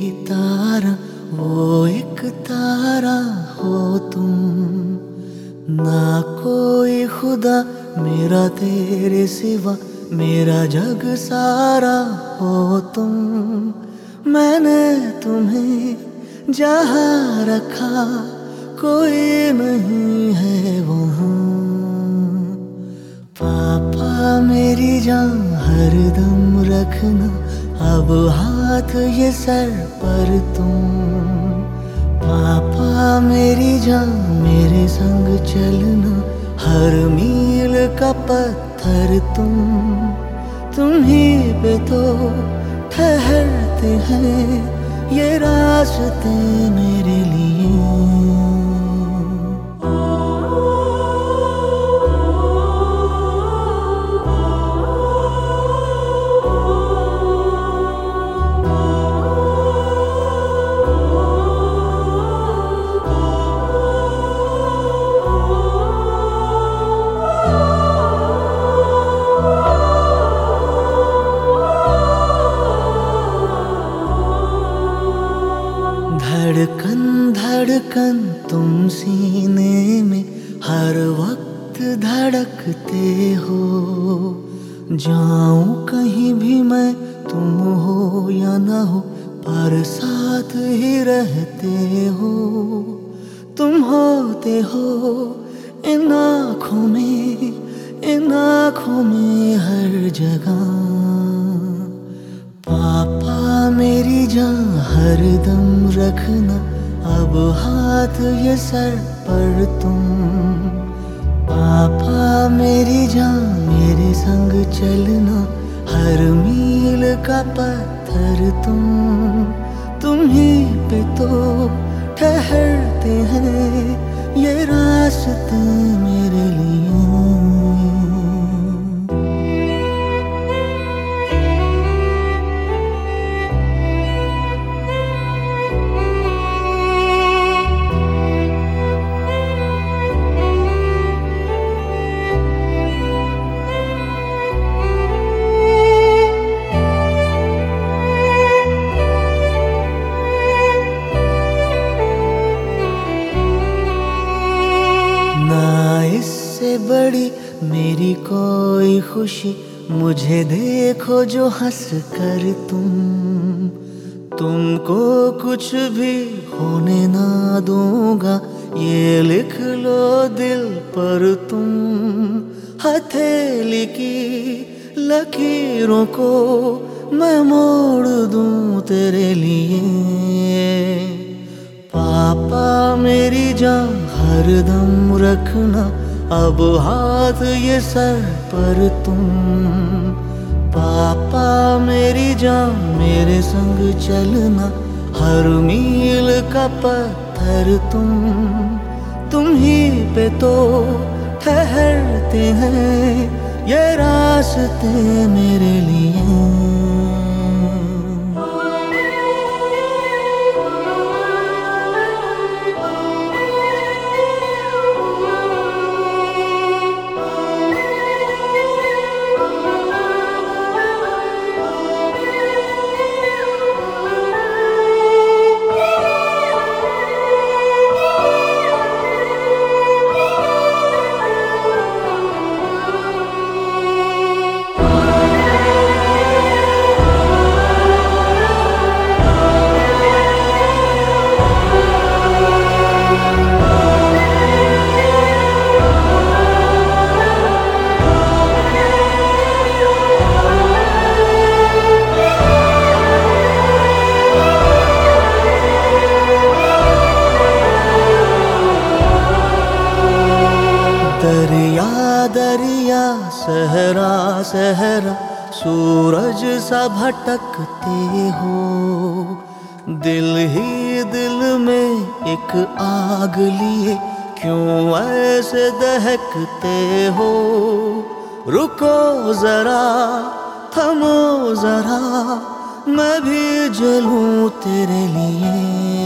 तारा वो एक तारा हो तुम, ना कोई खुदा मेरा तेरे सिवा, मेरा जग सारा हो तुम। मैंने तुम्हें जहाँ रखा कोई नहीं है वहाँ। पापा मेरी जान हरदम रखना, अब हाथ ये सर पर तुम। पापा मेरी जान मेरे संग चलना, हर मील का पत्थर तुम ही पे तो ठहरते हैं ये रास्ते मेरे लिए। धड़कन धड़कन तुम सीने में हर वक्त धड़कते हो। जाऊं कहीं भी मैं तुम हो या ना हो, पर साथ ही रहते हो। तुम होते हो इन आँखों में हर जगह। पापा मेरी जान हरदम रखना, अब हाथ ये सर पर तुम। पापा मेरी जान मेरे संग चलना, हर मील का पत्थर तुम ही पे तो ठहरते हैं ये रास्ते मेरे लिए। ना इससे बड़ी मेरी कोई खुशी, मुझे देखो जो हंस कर तुमको कुछ भी होने ना दूंगा, ये लिख लो दिल पर तुम। हथेली की लकीरों को मैं मोड़ दूं तेरे लिए। पापा मेरी जान हरदम रखना, अब हाथ ये सर पर तुम। पापा मेरी जान मेरे संग चलना, हर मील का पत्थर तुम ही पे तो ठहरते हैं ये रास्ते मेरे लिए। दरिया दरिया सहरा सहरा सूरज सा भटकते हो। दिल ही दिल में एक आग लिए क्यों ऐसे दहकते हो। रुको जरा थमो जरा, मैं भी जलूं तेरे लिए।